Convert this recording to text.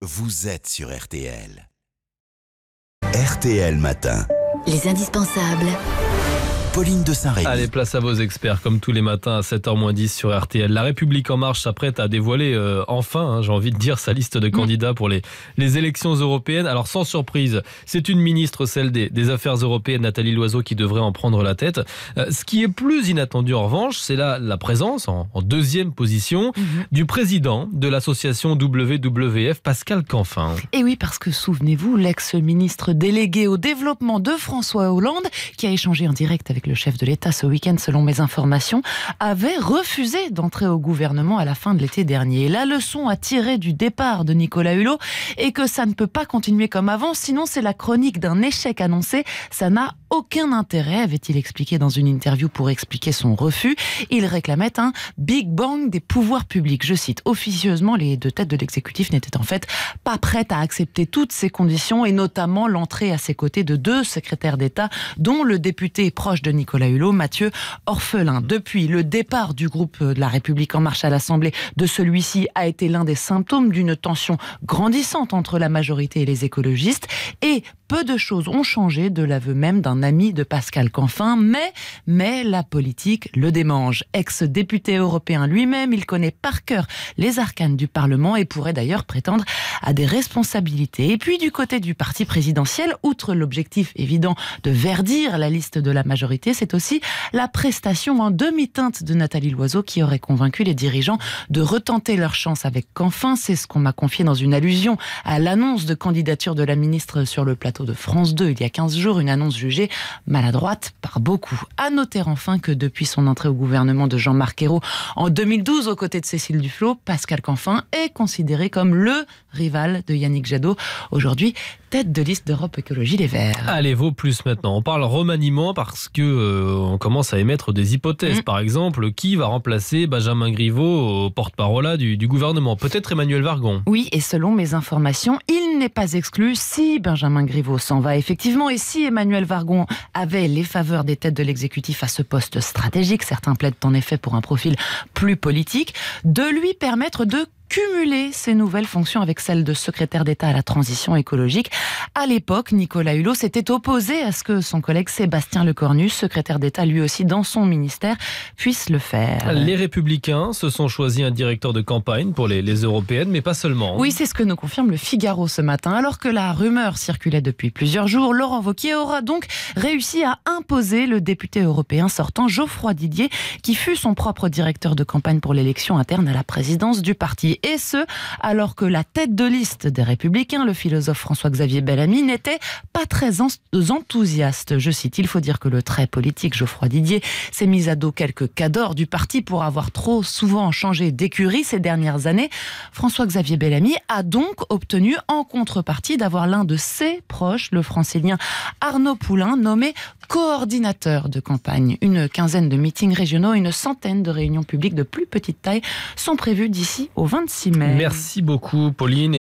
vous êtes sur RTL. RTL Matin. Les indispensables. Pauline de Saint-Rémy. Allez, place à vos experts, comme tous les matins à 7h-10 sur RTL. La République En Marche s'apprête à dévoiler enfin, j'ai envie de dire, sa liste de candidats pour les élections européennes. Alors sans surprise, c'est une ministre, celle des Affaires européennes, Nathalie Loiseau, qui devrait en prendre la tête. Ce qui est plus inattendu en revanche, c'est la présence, en deuxième position, du président de l'association WWF, Pascal Canfin. Et oui, parce que souvenez-vous, l'ex-ministre délégué au développement de François Hollande, qui a échangé en direct avec le chef de l'État ce week-end, selon mes informations, avait refusé d'entrer au gouvernement à la fin de l'été dernier. La leçon à tirer du départ de Nicolas Hulot est que ça ne peut pas continuer comme avant, sinon c'est la chronique d'un échec annoncé. Ça n'a aucun intérêt, avait-il expliqué dans une interview pour expliquer son refus. Il réclamait un Big Bang des pouvoirs publics. Je cite, officieusement, les deux têtes de l'exécutif n'étaient en fait pas prêtes à accepter toutes ces conditions et notamment l'entrée à ses côtés de deux secrétaires d'État, dont le député proche de Nicolas Hulot, Mathieu Orphelin. Depuis, le départ du groupe de la République En Marche à l'Assemblée de celui-ci a été l'un des symptômes d'une tension grandissante entre la majorité et les écologistes. Et peu de choses ont changé de l'aveu même d'un ami de Pascal Canfin, mais la politique le démange. Ex-député européen lui-même, il connaît par cœur les arcanes du Parlement et pourrait d'ailleurs prétendre à des responsabilités. Et puis du côté du parti présidentiel, outre l'objectif évident de verdir la liste de la majorité, c'est aussi la prestation en demi-teinte de Nathalie Loiseau qui aurait convaincu les dirigeants de retenter leur chance avec Canfin. C'est ce qu'on m'a confié dans une allusion à l'annonce de candidature de la ministre sur le plateau de France 2 il y a 15 jours, une annonce jugée maladroite par beaucoup. À noter enfin que depuis son entrée au gouvernement de Jean-Marc Ayrault en 2012 aux côtés de Cécile Duflot, Pascal Canfin est considéré comme le rival de Yannick Jadot, aujourd'hui tête de liste d'Europe Écologie Les Verts. Allez, vaut plus maintenant. On parle remaniement parce que on commence à émettre des hypothèses. Par exemple, qui va remplacer Benjamin Griveaux au porte-parole du gouvernement? Peut-être Emmanuel Vargon. Oui, et selon mes informations, il n'est pas exclu si Benjamin Griveaux s'en va effectivement et si Emmanuel Vargon avait les faveurs des têtes de l'exécutif à ce poste stratégique, certains plaident en effet pour un profil plus politique, de lui permettre de cumuler ses nouvelles fonctions avec celles de secrétaire d'État à la transition écologique. À l'époque, Nicolas Hulot s'était opposé à ce que son collègue Sébastien Lecornu, secrétaire d'État lui aussi dans son ministère, puisse le faire. Les Républicains se sont choisis un directeur de campagne pour les européennes, mais pas seulement. Oui, c'est ce que nous confirme le Figaro ce matin. Alors que la rumeur circulait depuis plusieurs jours, Laurent Wauquiez aura donc réussi à imposer le député européen sortant Geoffroy Didier, qui fut son propre directeur de campagne pour l'élection interne à la présidence du parti. Et ce, alors que la tête de liste des Républicains, le philosophe François-Xavier Bellamy, n'était pas très enthousiaste. Je cite, il faut dire que le très politique Geoffroy Didier s'est mis à dos quelques cadors du parti pour avoir trop souvent changé d'écurie ces dernières années. François-Xavier Bellamy a donc obtenu en contrepartie d'avoir l'un de ses proches, le francilien Arnaud Poulain, nommé coordinateur de campagne. Une quinzaine de meetings régionaux, une centaine de réunions publiques de plus petite taille sont prévues d'ici au 26 mai. Merci beaucoup, Pauline.